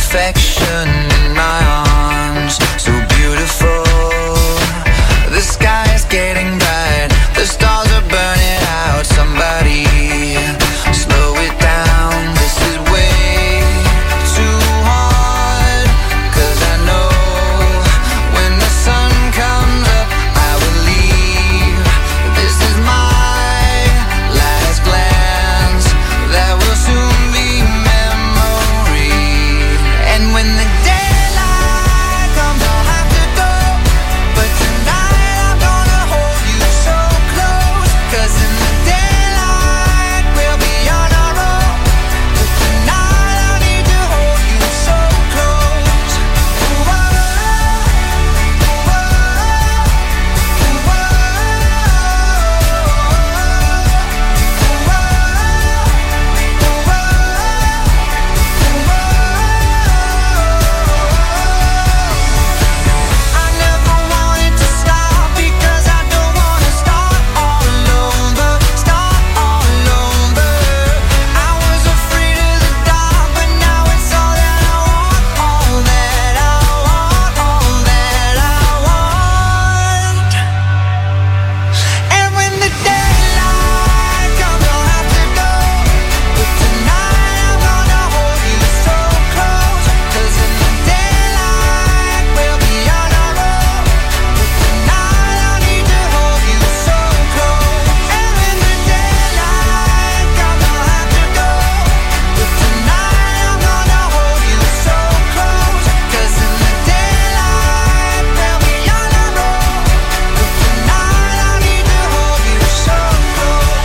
perfection in my arms, so beautiful. The sky is getting bright, the stars are burning out. Somebody slow it down, this is way too hard. 'Cause I know when the sun comes up I will leave. This is my last glance, that will soon be memory. And when the daylight comes I'll have to go, but tonight I'm gonna hold you so close. 'Cause in the daylight we'll be on our own, but tonight I need to hold you so close. Ooh, oh, ooh, oh, ooh, I never wanted to stop because I don't wanna start all over, start all over. I was afraid of the dark, but now it's all that I want, all that I want, all that I want. And when the daylight comes I'll have to go, but tonight I'm gonna hold you so close. 'Cause in the daylight we'll be on our own, but tonight I need to hold you so close. And when the daylight comes I'll have to go, but tonight I'm gonna hold you so close. 'Cause in the daylight we'll be on our own, but tonight I need to hold you so close.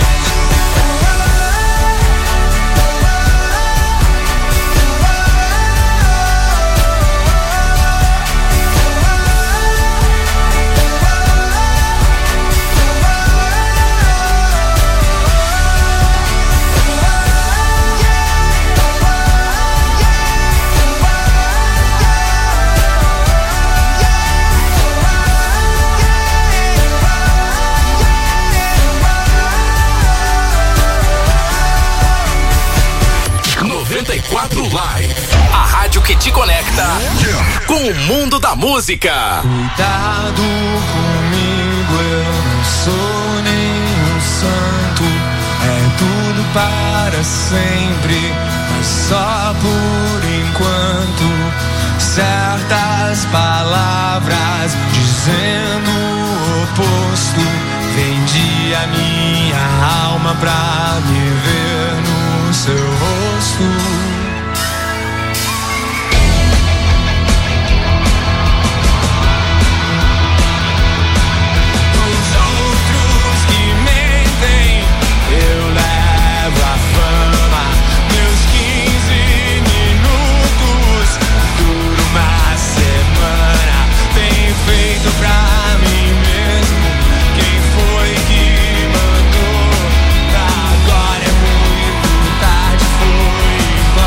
Live, a rádio que te conecta com o mundo da música. Cuidado comigo, eu não sou nenhum santo. É tudo para sempre, mas só por enquanto. Certas palavras dizendo o oposto. Vendi a minha alma pra me ver no seu rosto. Eu levo a fama, meus 15 minutos dura uma semana. Bem feito pra mim mesmo. Quem foi que mandou? Agora é muito tarde, foi igual.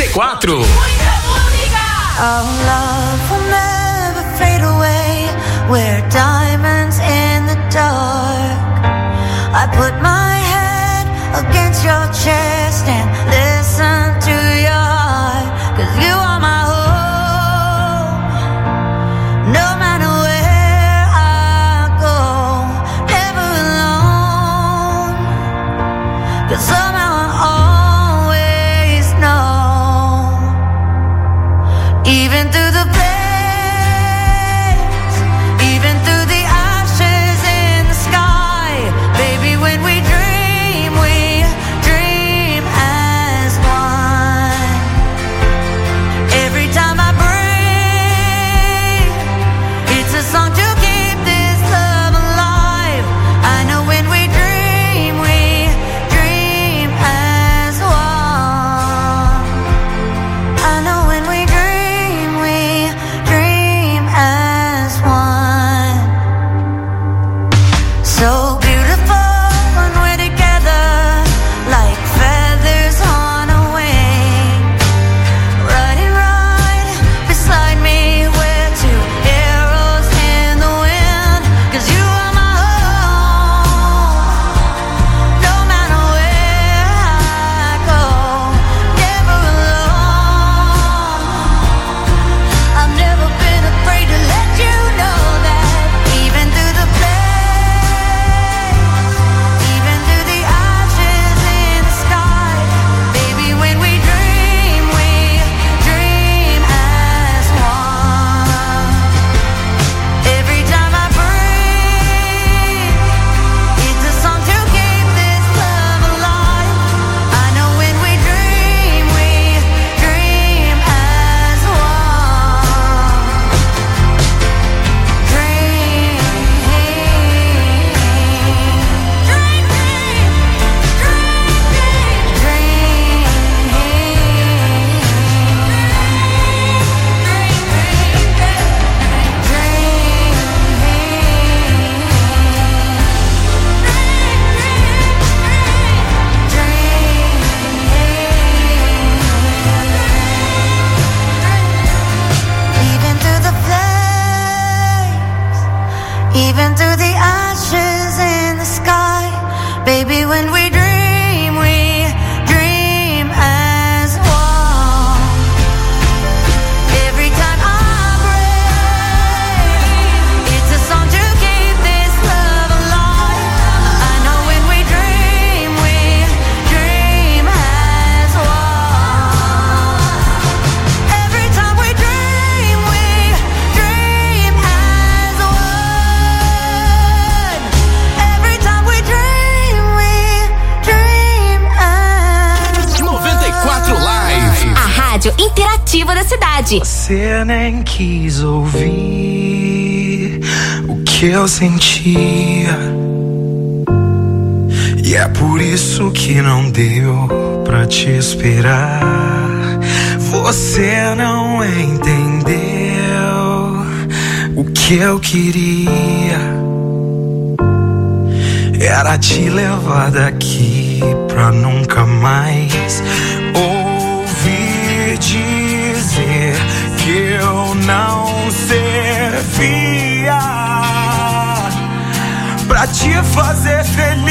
94. Our love will never fade away. We're diamonds in the dark. I put my head against your chest and listen to your heart. 'Cause you are my home. No matter where I go, never alone. 'Cause somehow I always know. Even through the flames, even through the ashes in the sky, baby, when we dream as one. Every time I breathe, it's a song to keep this love alive. I know when we dream as one. I know when we dream as one. So beautiful when we're together, like feathers on a wing. Riding right beside me, we're two arrows in the wind. 'Cause you are my home. No matter where I go, never alone. I've never been afraid to let you know that. Even through the flames, even through the ashes in the sky, baby, when we dream as one. Every time I breathe, it's a song to keep this love alive. I know when we dream as one. Even through the flames, even through the ashes in the sky, baby, when we dream as one. Every time I breathe, it's a song to keep this love alive. I know when we dream as one. Every time we dream as one. Every time we dream as 94 Live. A rádio interativa da cidade. Você nem quis ouvir o que eu sentia, e é por isso que não deu pra te esperar. Você não entendeu o que eu queria. Era te levar daqui pra nunca mais ouvir dizer que eu não servia pra te fazer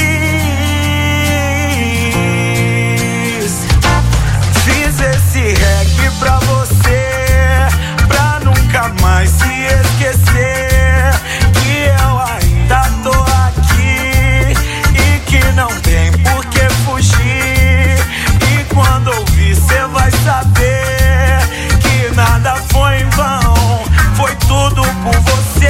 feliz. Fiz esse reggae pra você, pra nunca mais se esquecer que eu ainda tô aqui e que não tem por que fugir. E quando ouvir cê vai saber que nada foi em vão, foi tudo por você.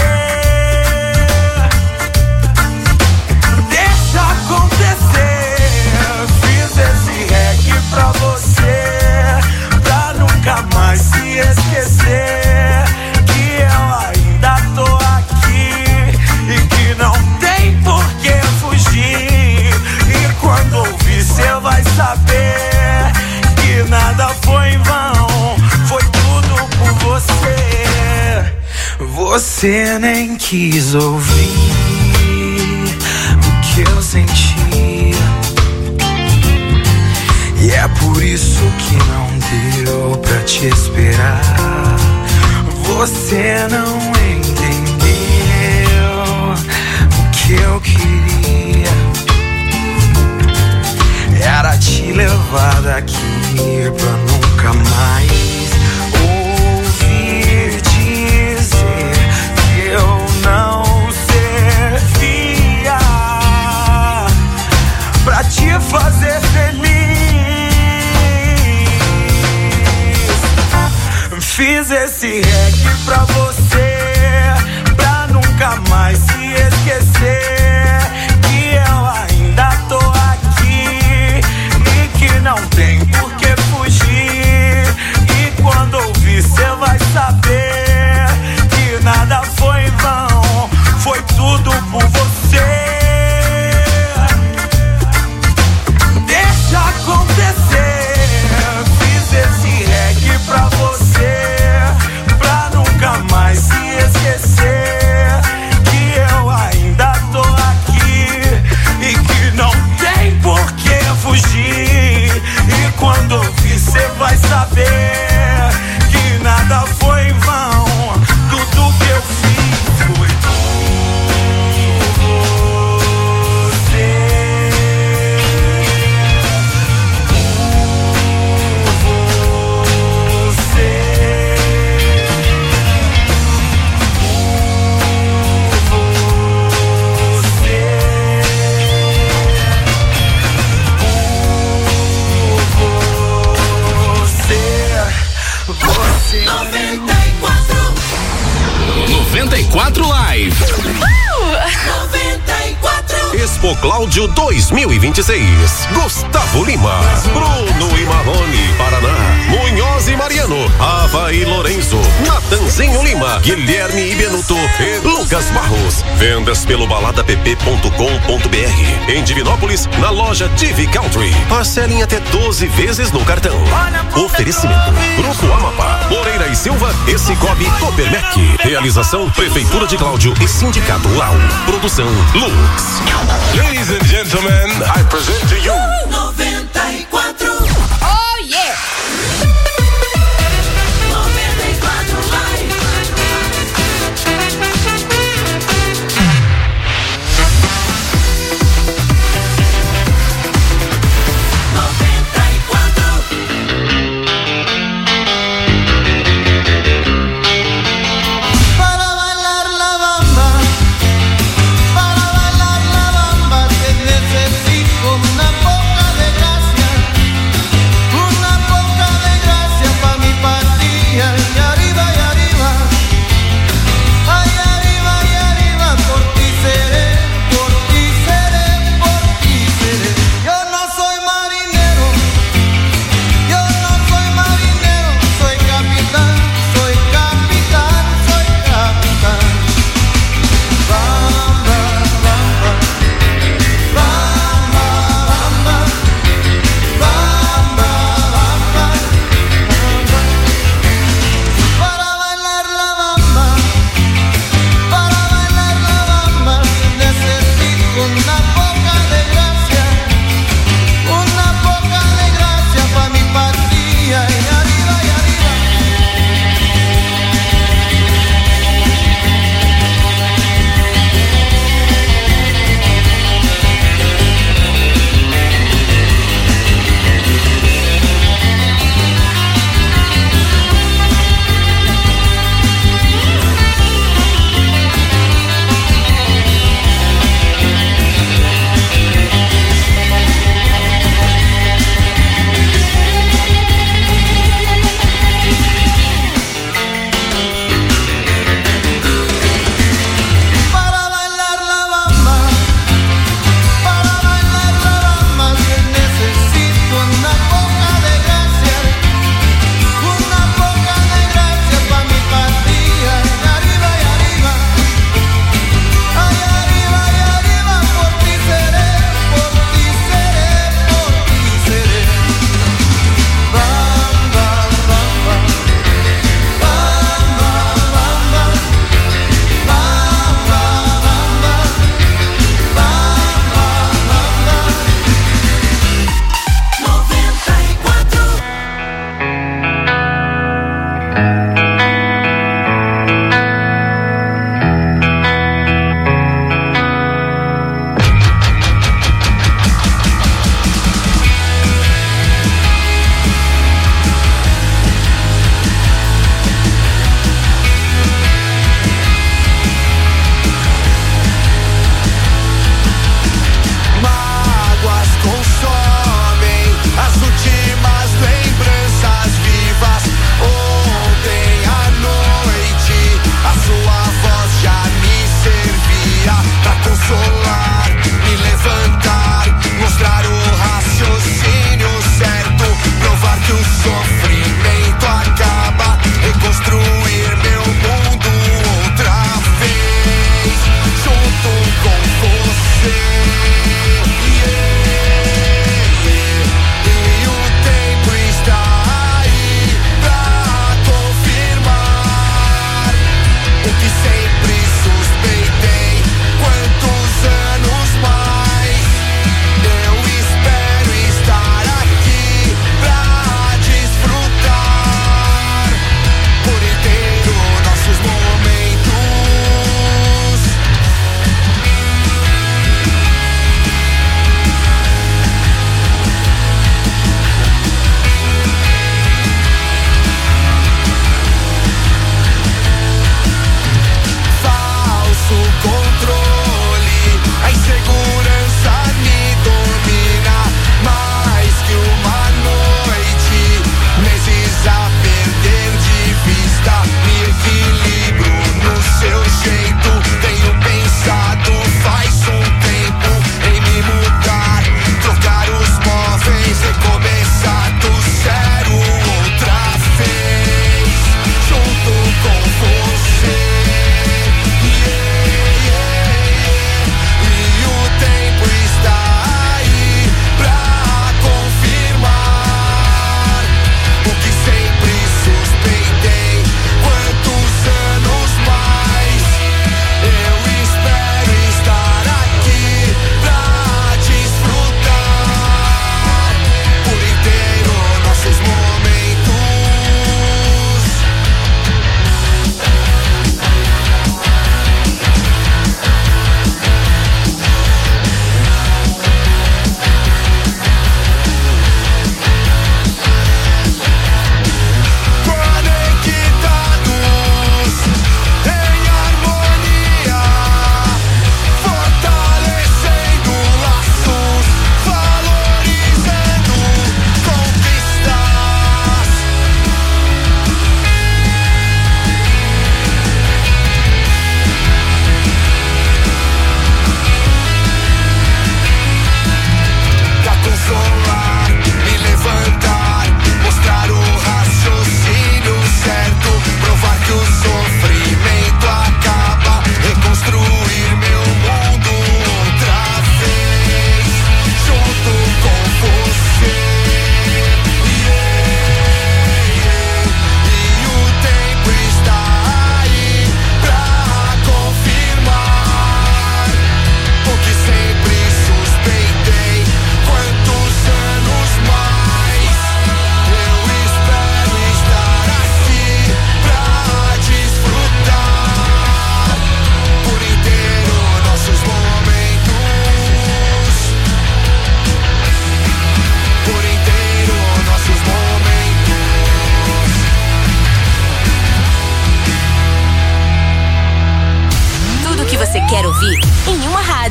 Deixa acontecer. Fiz esse reggae pra você, pra nunca mais se esquecer que eu ainda tô aqui e que não tem por que fugir. E quando ouvir cê vai saber que nada foi em vão, foi tudo por você. Você nem quis ouvir o que eu sentia, e E é por isso que não deu pra te esperar. Você não entendeu o que eu queria. Era te levar daqui pra nunca mais ouvir dizer que eu não servia pra te fazer feliz. Fiz esse reggae pra você, pra nunca mais se esquecer que eu ainda tô aqui e que não tem por que fugir. E quando ouvir cê vai saber que nada foi em vão, foi tudo por você. Deixa acontecer. Fiz esse reggae pra você, pra nunca mais se esquecer que eu ainda tô aqui e que não tem por que fugir. E quando ouvir cê vai saber que nada foi em vão. Tudo que eu fiz foi por você. Você 94 Live. 94. Expo Cláudio 2026. Gustavo Lima, Bruno e Marrone, Paraná, Munhoz e Mariano, Ava e Lourenço, Natanzinho Lima, Guilherme e Benuto e Lucas Barros. Vendas pelo baladapp.com.br. Em Divinópolis, na loja TV Country. Parcelem até 12 vezes no cartão. Oferecimento: Grupo Amapá, Moreira e Silva e Cicobi Copermec. Realização: Prefeitura de Cláudio e Sindicato Rural. Produção: Lux. Ladies and gentlemen, I present to you 94. Oh yeah! 94 Live. Para bailar la bamba, necesito una poca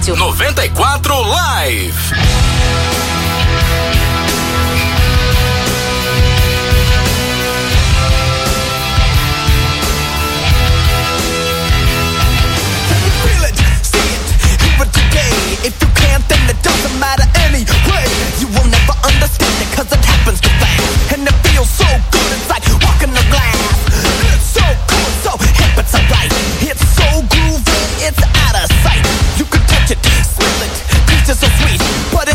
fácil. 94 Live. If you can't, then it doesn't matter anyway. You will never understand it, cause it happens too fast. And it feels so good, it's like walking the glass. It's so cool, so hip, it's alright. It's so groovy, it's out of sight. You can touch it, smell it, taste it so sweet. But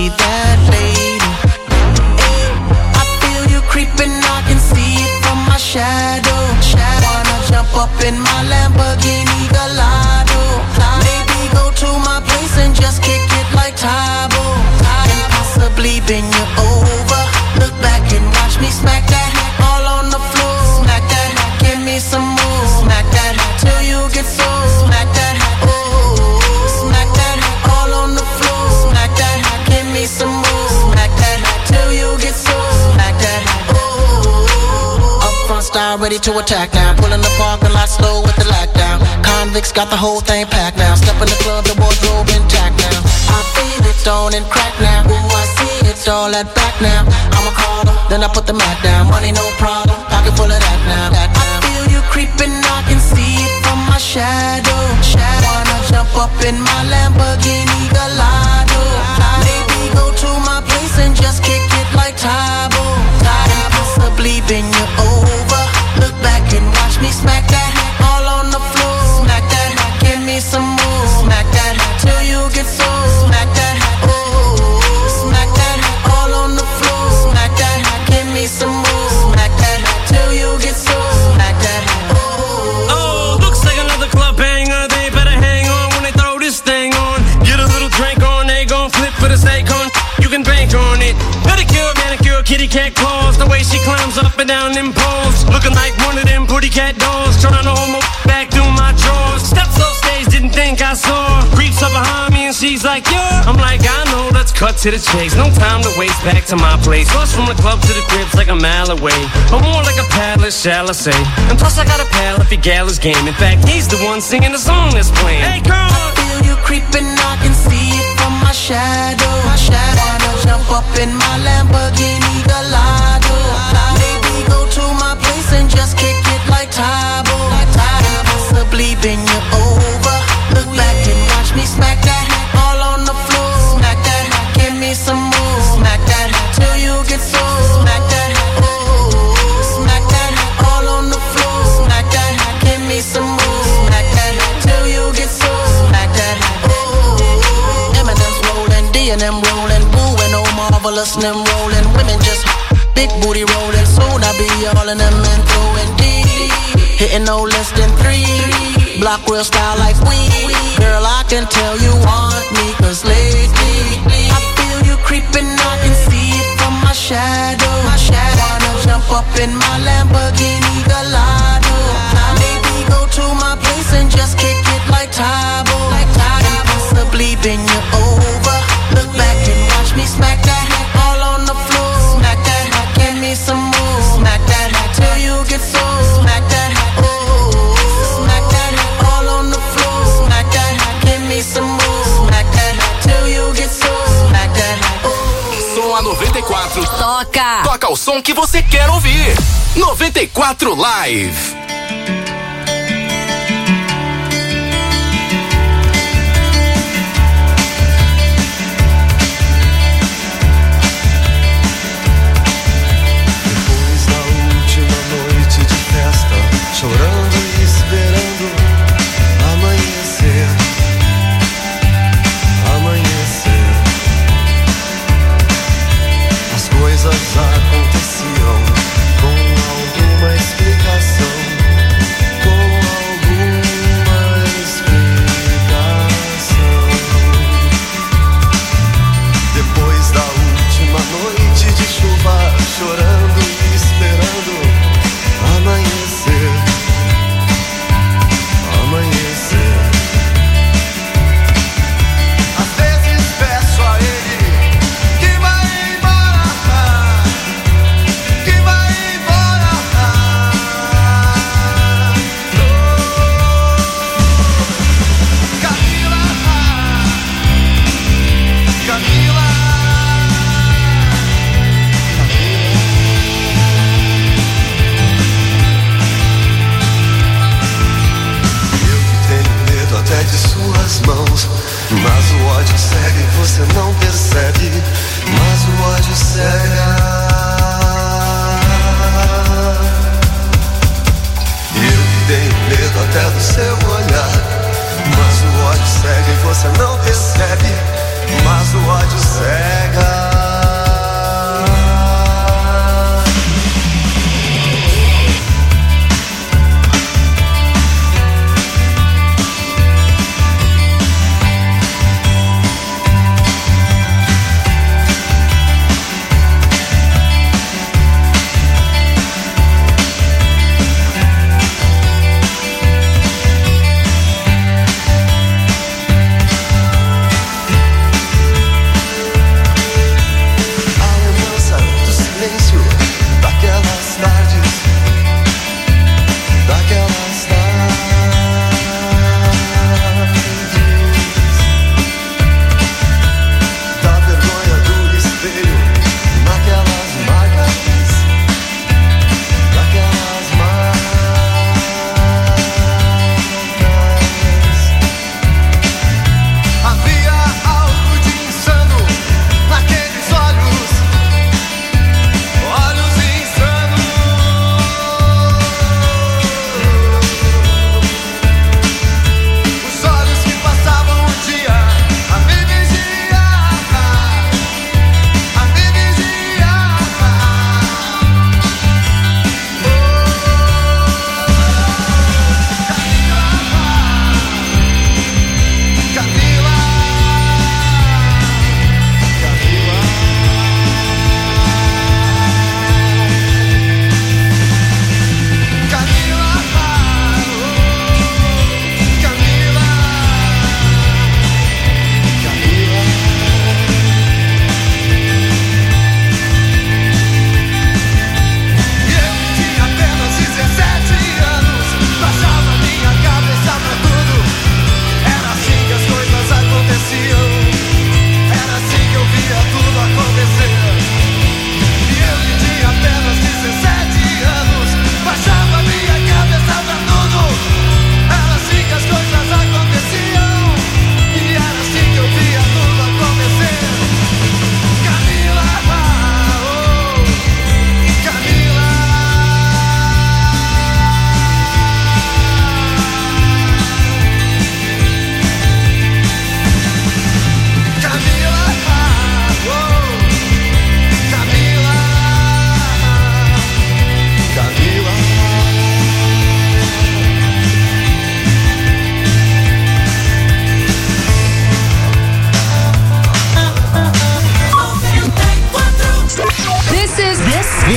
be that lady. I feel you creeping, I can see it from my shadow. Wanna jump up in my Lamborghini Gallardo. Maybe go to my place and just kick it like Tybo. And possibly bend you over. Look back and watch me smack that all on the floor. Smack that, give me some more. Smack that till you get so. Smack that, oh. Smack that all on the floor. Smack that, give me some more. Smack that till you get so. Smack that, oh. Up front style ready to attack now. Pull in the parking lot slow with the lockdown. Convicts got the whole thing packed now. Step in the club, the wardrobe intact now. I feel it, stone and crack now. Ooh, I see it's all that back now. I'ma call her, then I put the mat down. Money no problem, pocket full of that now. I feel you creeping, I can see it from my shadow. Wanna jump up in my Lamborghini Gallardo. Maybe go to my place and just kick it like Tybo. And possibly bend you over. Look back and watch me smack that all on the floor. Smack that, give me some more. Smack that till you get so. Smack that, oh. Smack that all on the floor. Smack that, give me some more. Smack that till you get so. Smack that, oh. Oh, looks like another club banger. They better hang on when they throw this thing on. Get a little drink on, they gon' flip for the steak on. You can bank on it. Pedicure, manicure, kitty cat claws. The way she climbs up and down them poles. Looking like one of them pretty cat dolls. Trying to hold my back through my drawers. Steps off stage, didn't think I saw. Creeps up behind me and she's like, yeah. I'm like, I know, let's cut to the chase. No time to waste, back to my place. Bus from the club to the crib's like a mile away. Or more like a palace, shall I say. And plus I got a pal if he gal his game. In fact, he's the one singing the song that's playing. Hey girl, I feel you creeping, I can see it from my shadow. Wanna jump up in my Lamborghini Gallardo. Maybe go to my place and just kick it like Tybo. And possibly bend you over. Look back and watch me smack that all on the floor. Smack that, give me some more. Smack that till you get so. Smack that, oh. Smack that all on the floor. Smack that, give me some more. Smack that till you get so. Smack that, oh. Eminem's rolling, D&M rolling, Boo and oh marvelous them rolling. Women just big booty rolling. Soon I be all in them and throwing D. Hitting no less than 3. Block real style like we. Girl, I can tell you want me, cause lately I feel you creeping, I can see it from my shadow. Wanna jump up in my Lamborghini Gallardo. Maybe go to my place and just kick it like Tybo. And possibly bend you over. Look back and watch me smack that all on the floor. Smack that, give me some more. Smack that till you get so. Smack that, oh. Smack that all on the floor. Smack that, give me some more. Smack that till you get so. Smack that, oh. Som a 94. Toca! Toca o som que você quer ouvir. 94 Live. Chorando e esperando amanhecer, amanhecer. As coisas aconteciam com alguma explicação.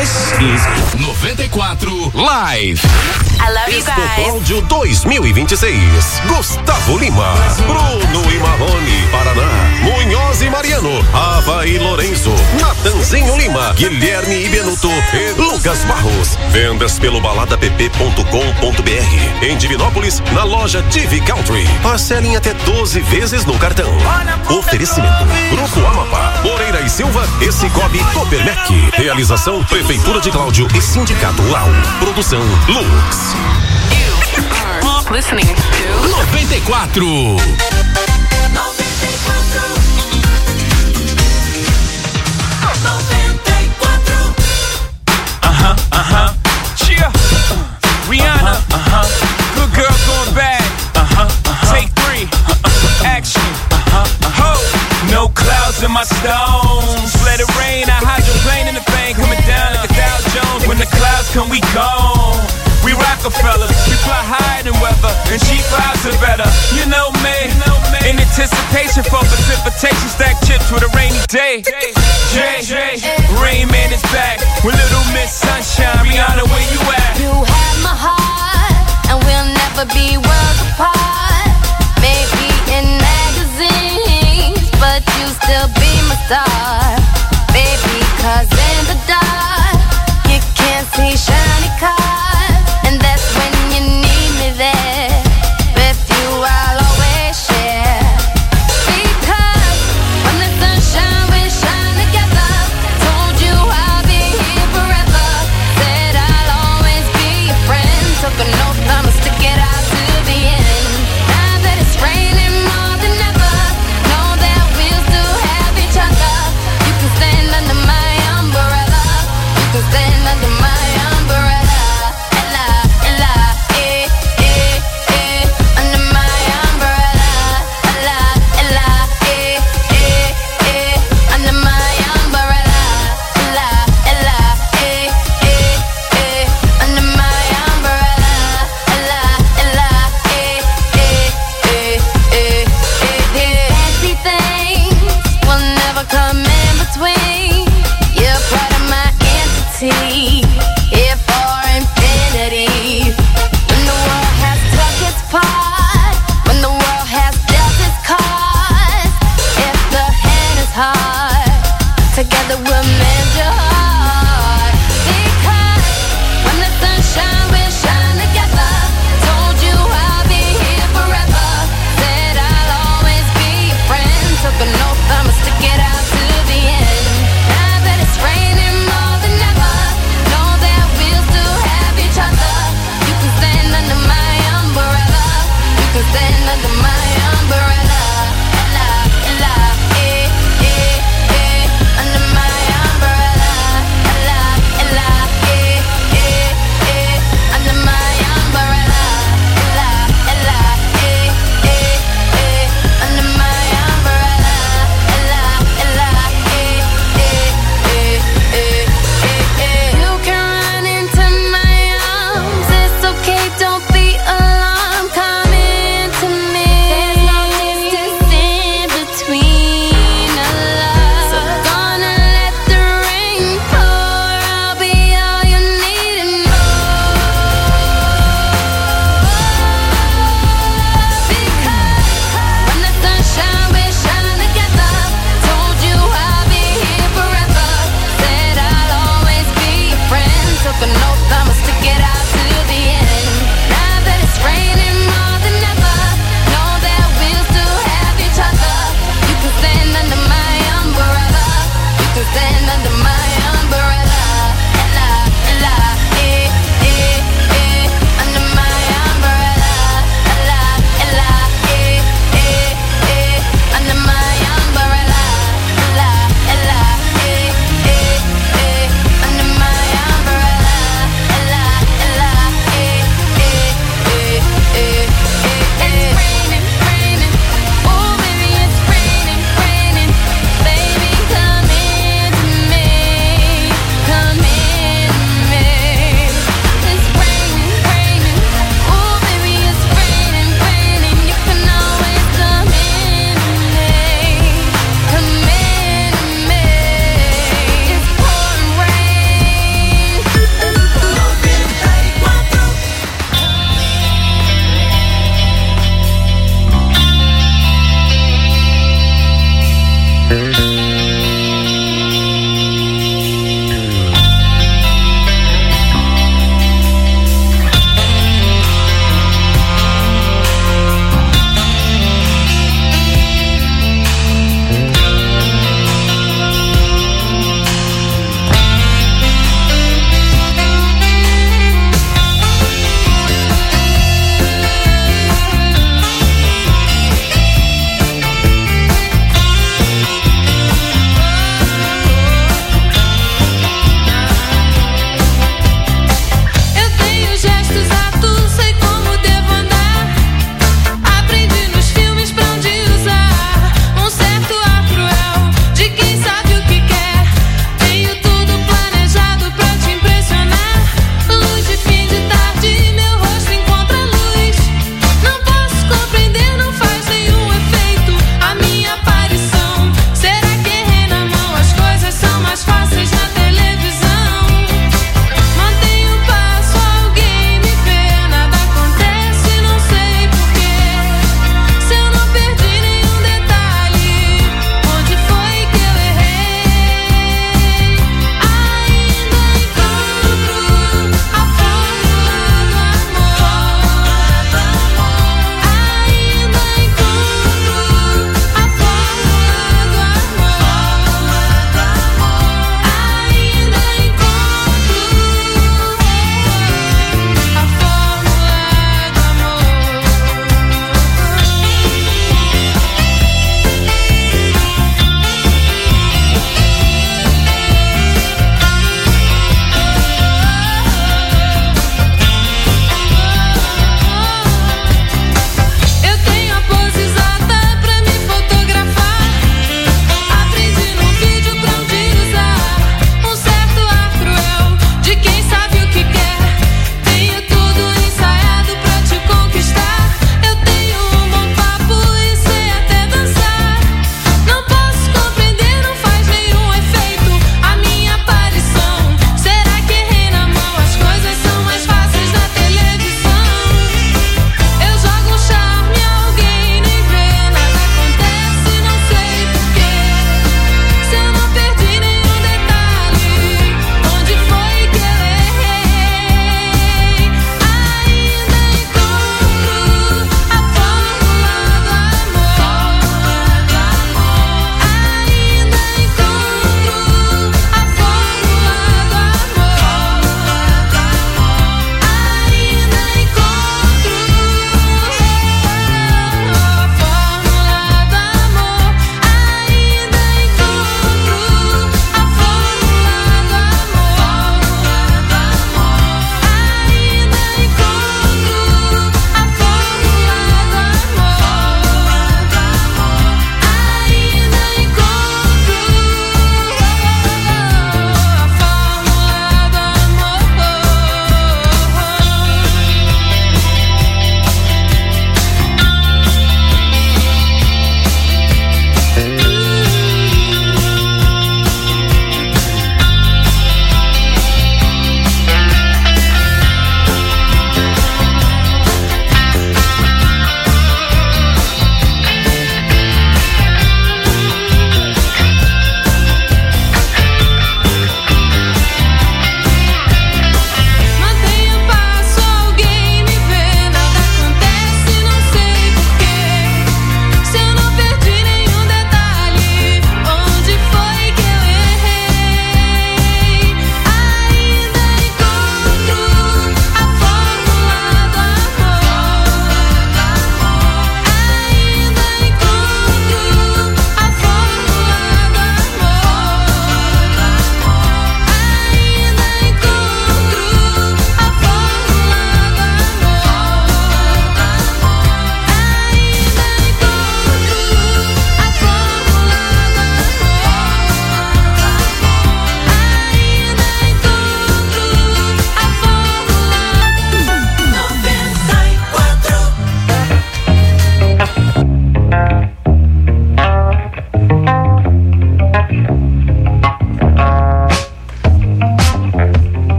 This is 94 Live. I love you Expo guys. Cláudio 2026. Gustavo Lima, Bruno e Marrone, Paraná, Munhoz e Mariano, Ava e Lourenço, Natanzinho Lima, Guilherme e Benuto e Lucas Barros. Vendas pelo baladapp.com.br. Em Divinópolis, na loja TV Country. Parcelem até 12 vezes no cartão. Oferecimento: Grupo Amapá, Moreira e Silva e Cicobi Copermec. Realização: Prefeitura de Cláudio e Sindicato Rural. Produção: Lux. Listening to 94. Cheer. Rihanna. Good girl going bad. Take 3. Action. Ho. No clouds in my stones. Let it rain. I hydroplane in the bank. Coming down like a Dow Jones. When the clouds come, we gone. We Rockefellers, we fly higher than weather, and cheap vibes are better. You know me, in anticipation for precipitation, stack chips with a rainy day. Jay, Rain Man is back with Little Miss Sunshine. Rihanna, where you at? You have my heart, and we'll never be worlds apart. Maybe in magazines, but you still be my star. Baby, 'cause in the dark, you can't see shiny cars. And that's when you need me there. With you I'll always share. Because when the sun shines, we shine together. Told you I'll be here forever. Said I'll always be your friend. Took an oath, I'ma stick it out to the end. Now that it's raining more than ever, know that we'll still have each other.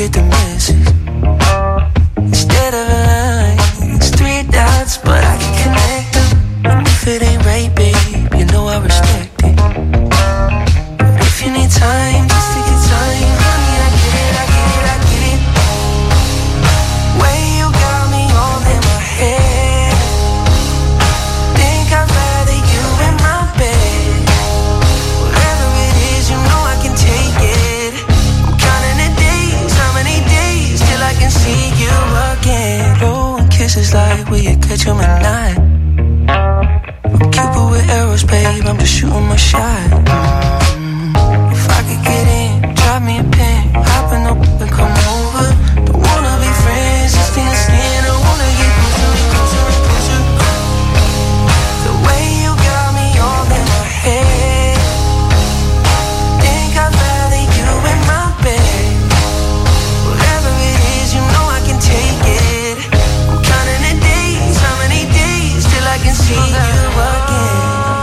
get the message. Instead of a line, it's 3 dots, but I can connect them. And if it ain't right, babe, you know I respect it. But if you need time, just take your time, honey, I get it, I get it, I get it. Way you got me all in my head. Think I'd rather you in my bed. Whatever it is, you know I can take it. I'm counting the days, how many days till I can see you again. Blowing kisses like will you catch 'em at night? I'm Cupid with arrows, babe, I'm just shooting my shot. If I could get in, drop me a pin, hop in the and come over. Don't wanna be friends, just skin to skin. I wanna get closer and closer. The way you got me all in my head. Think I'd rather you in my bed. Whatever it is, you know I can take it. I'm counting the days, how many days till I can see you again.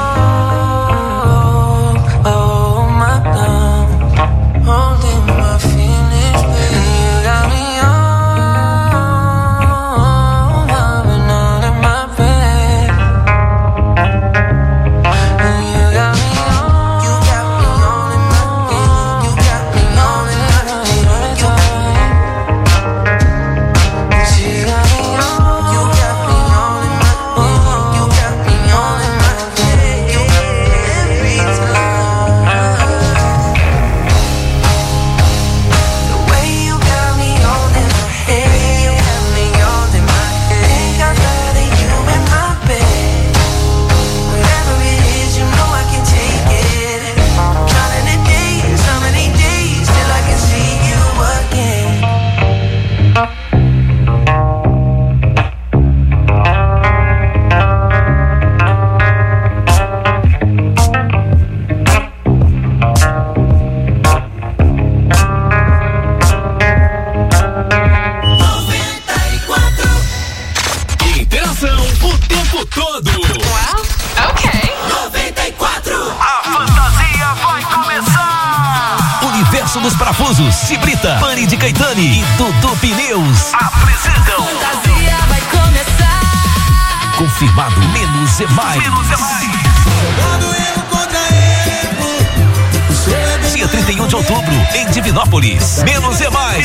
Oh my God, holding my feelings, and you got me all loving all in my bed. And you got me all in my bed. You got me all in my bed. You got me all in my bed. You got me all in my bed. Every time. The way you got me all in my head. You got me all in my head. Think I'd rather you in my bed. Whatever it is, you know I can take it. Counting the days, how many days till I can see you again. Interação o tempo todo. Ok. 94. A fantasia vai começar. Universo dos Parafusos, Cibrita, Pani de Caetani e Dudu Pneus apresentam. Fantasia vai começar. Confirmado, menos é mais. Dia 31 de outubro, em Divinópolis. Menos é mais.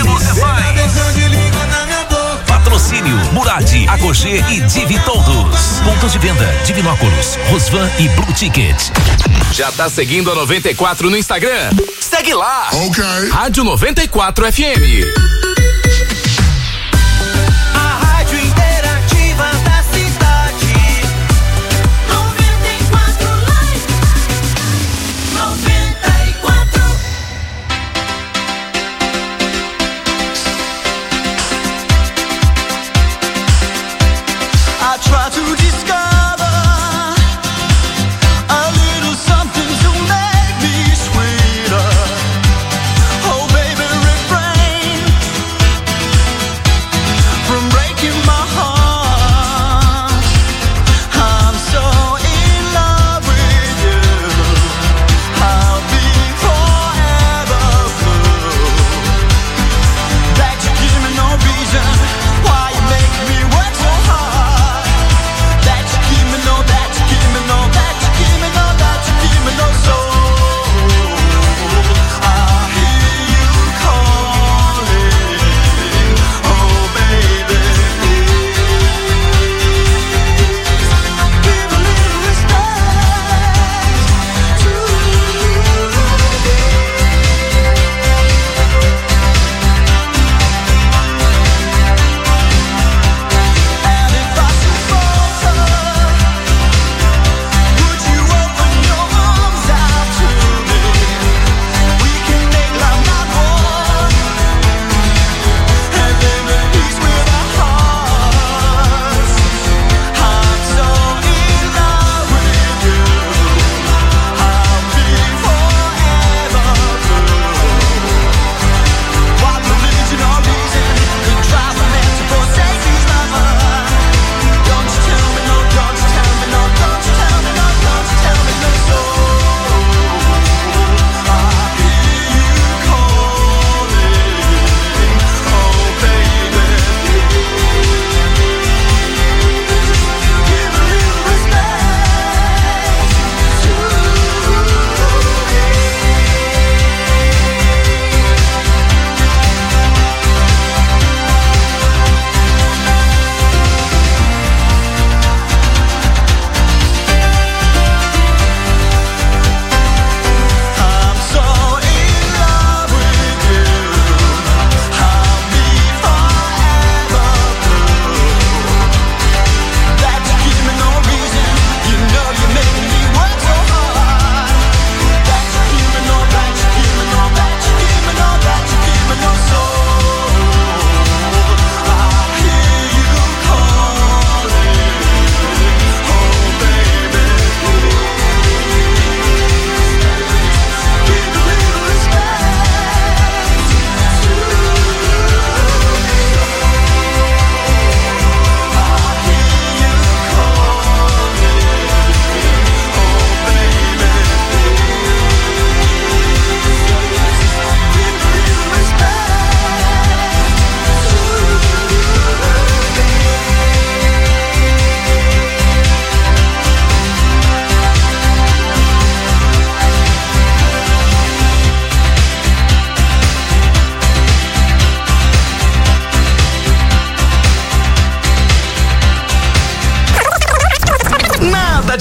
Patrocínio Murad, Agogê e Divi Todos. Pontos de venda: Divinópolis, Rosvan e Blue Ticket. Já tá seguindo a 94 no Instagram? Segue lá. Ok. Rádio 94 FM. A rádio interativa da cidade. 94 Live. 94. I try to discover a little something to make me sweeter. Oh baby, refrain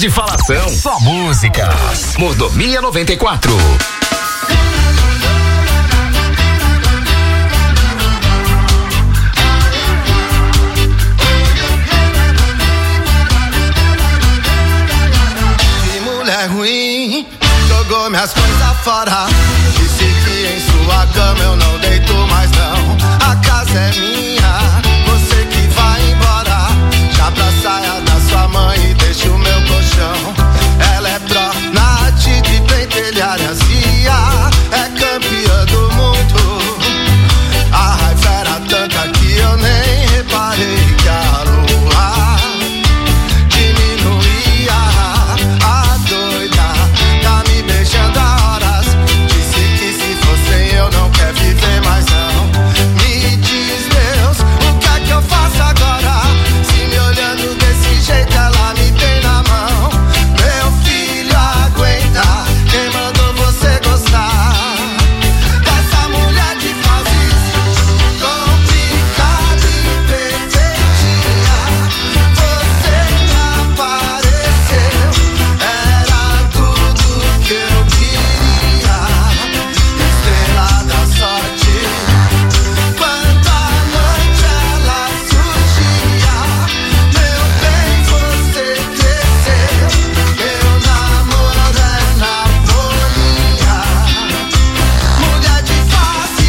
de falação. Só músicas. Mordomia 94. Que mulher ruim, jogou minhas coisas fora. Disse que em sua cama eu não deito mais não. A casa é minha, você que vai embora. Já pra saia da sua mãe e deixa o meu colchão. Ela é pró Nath de pentelharia Cia, é campeã do mundo. A raiva era tanta que eu nem reparei que a lua diminuía. A doida tá me beijando há horas. Disse que se fosse eu não quer viver mais não. Me diz Deus, o que é que eu faço agora? Se me olhando desse jeito ela me tem na mão. Meu filho aguenta, quem mandou você gostar dessa mulher de fases complicada e perfeitinha? Você me apareceu, era tudo que eu queria. Estrela da sorte, quanta noite ela surgia. Meu bem, você cresceu, meu namoro é na folhinha. Mulher de face,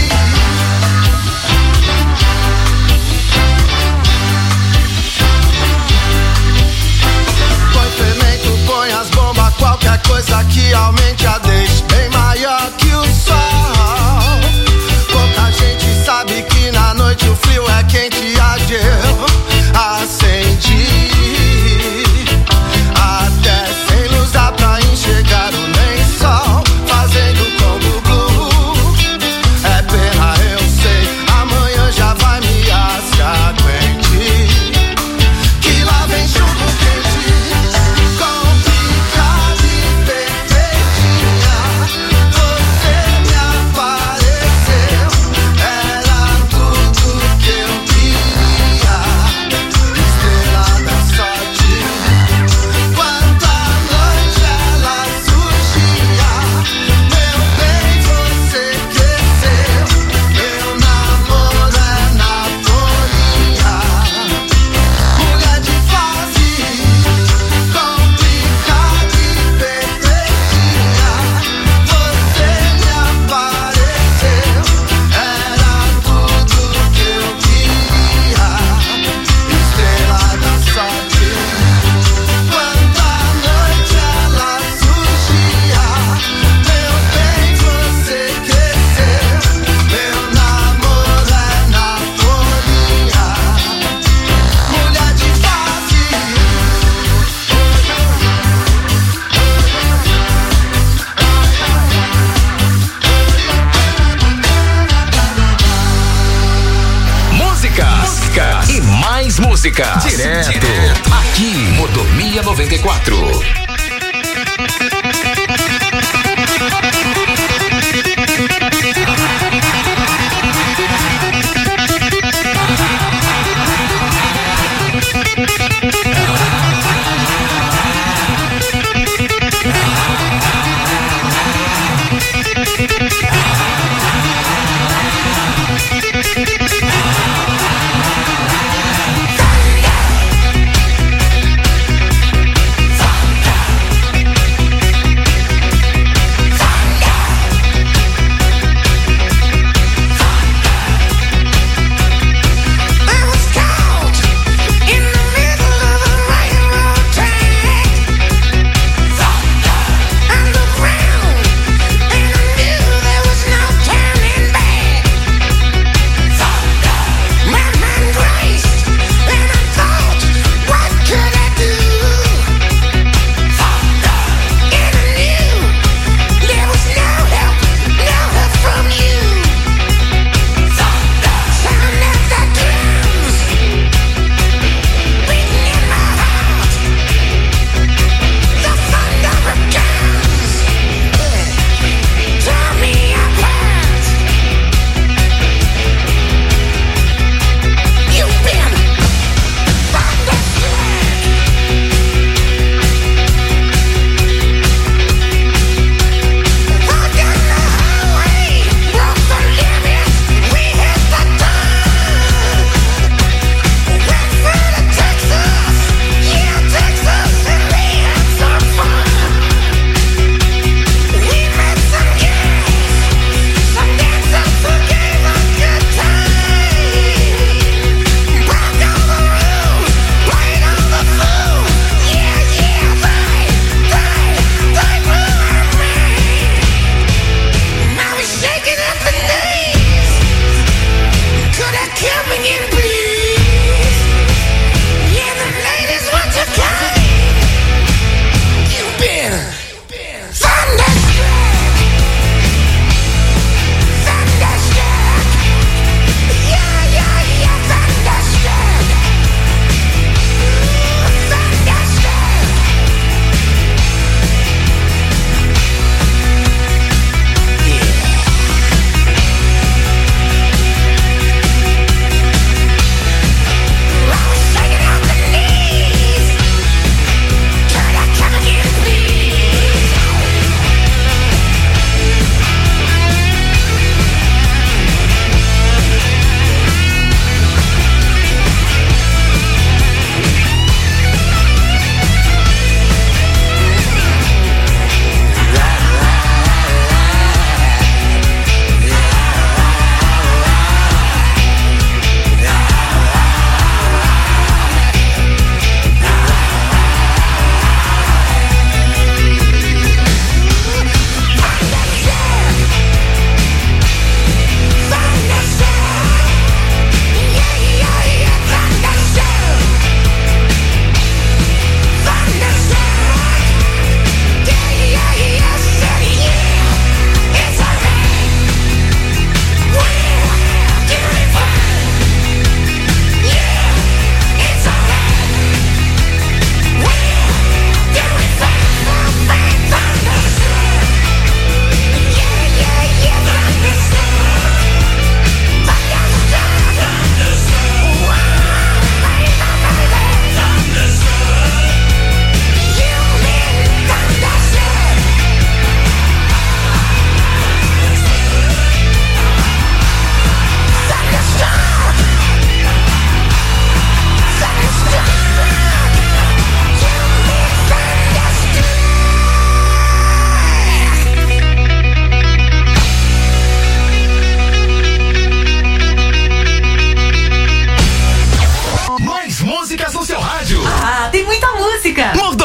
põe fermento, põe as bombas, qualquer coisa que aumente a deixe bem maior que o sol. Pouca gente sabe que na noite o frio é quente, a eu acendi. Até sem luz dá pra enxergar o lençol, fazendo como blue. É pena, eu sei, amanhã já vai me aguente. Que lá vem chuva quente, complicada e perfeitinha. Você me apareceu, era tudo que eu queria. Estrela da sorte, quanta noite ela surgia. Meu bem, você cresceu, meu namoro é na folhinha. Mulher de face, complicada e perfeitinha. Você me apareceu, era tudo que eu queria. Estrela da sorte, quanta noite ela surgia. Meu bem, você cresceu, meu namoro é na folhinha. Mulher de face, Músicas e mais músicas. Direto aqui, Mordomia 94.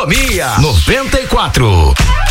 Sintonia 94.